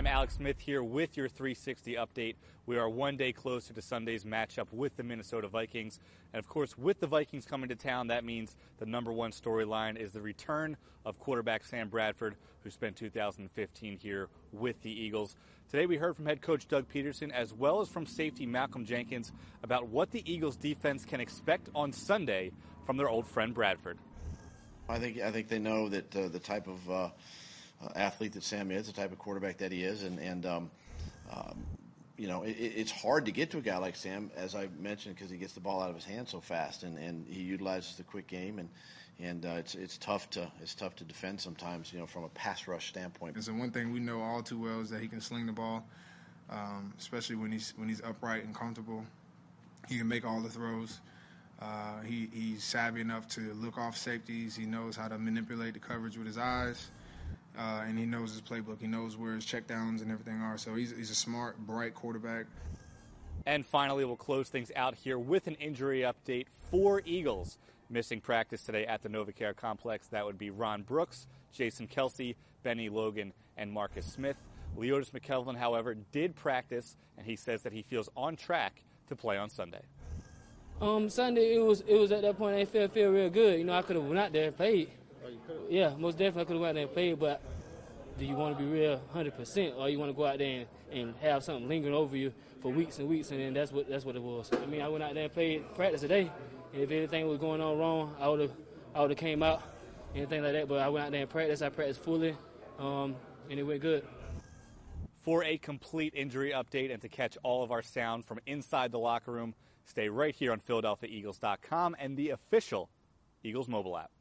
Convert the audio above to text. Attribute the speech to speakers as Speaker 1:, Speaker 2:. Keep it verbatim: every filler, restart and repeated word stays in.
Speaker 1: Alex Smith here with your three sixty update. We are one day closer to Sunday's matchup with the Minnesota Vikings. And of course, with the Vikings coming to town, that means the number one storyline is the return of quarterback Sam Bradford, who spent two thousand fifteen here with the Eagles. Today we heard from head coach Doug Peterson as well as from safety Malcolm Jenkins about what the Eagles defense can expect on Sunday from their old friend Bradford.
Speaker 2: I think I think they know that uh, the type of uh, uh, athlete that Sam is, the type of quarterback that he is, and and um, um, you know it, it's hard to get to a guy like Sam, as I mentioned, because he gets the ball out of his hand so fast, and, and he utilizes the quick game, and and uh, it's it's tough to it's tough to defend sometimes, you know, from a pass rush standpoint.
Speaker 3: And so one thing we know all too well is that he can sling the ball, um, especially when he's when he's upright and comfortable. He can make all the throws. Uh, he, he's savvy enough to look off safeties. He knows how to manipulate the coverage with his eyes, uh, and he knows his playbook. He knows where his checkdowns and everything are. So he's, he's a smart, bright quarterback.
Speaker 1: And finally, we'll close things out here with an injury update. Four Eagles missing practice today at the NovaCare Complex. That would be Ron Brooks, Jason Kelsey, Benny Logan, and Marcus Smith. Leotis McKelvin, however, did practice, and he says that he feels on track to play on Sunday.
Speaker 4: Um, Sunday, it was it was at that point I felt feel real good. You know, I could have went out there and played.
Speaker 1: Oh, you could have?
Speaker 4: Yeah, most definitely I could have went out there and played, but do you want to be real one hundred percent, or you want to go out there and, and have something lingering over you for weeks and weeks, and then that's what that's what it was. I mean, I went out there and played practice today, and if anything was going on wrong, I would have I would have came out, anything like that, but I went out there and practiced. I practiced fully, um, and it went good.
Speaker 1: For a complete injury update and to catch all of our sound from inside the locker room, stay right here on Philadelphia Eagles dot com and the official Eagles mobile app.